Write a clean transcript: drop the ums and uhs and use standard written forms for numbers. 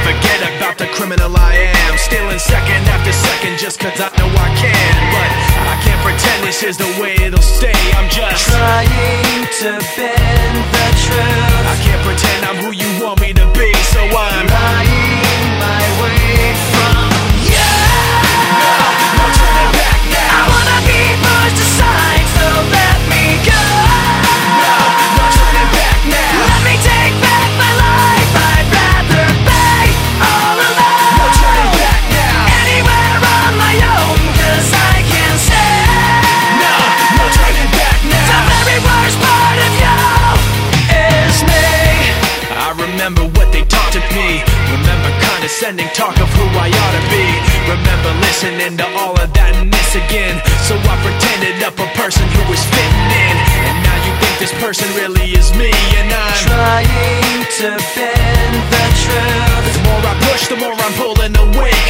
forget about the criminal I am, stealing second after second just cause I know I can. But I can't pretend this is the way it'll stay. I'm just trying to bend the truth. I can't pretend I'm who you want me to be, so I'm lying my way from you. No turning back now. I wanna be pushed aside, so let me go. No turning back now. Let me take back my life. I'd rather be all alone. No turning back now. Anywhere on my own, cause I can say No turning back now. the very worst part of you is me. I remember what they taught to me. Remember condescending talk of who I ought to be. Remember listening to all of that and this again. So I pretended up a person who was fitting in. And now you think this person really is me. And I'm trying to bend the truth. the more I push, the more I'm pulling away.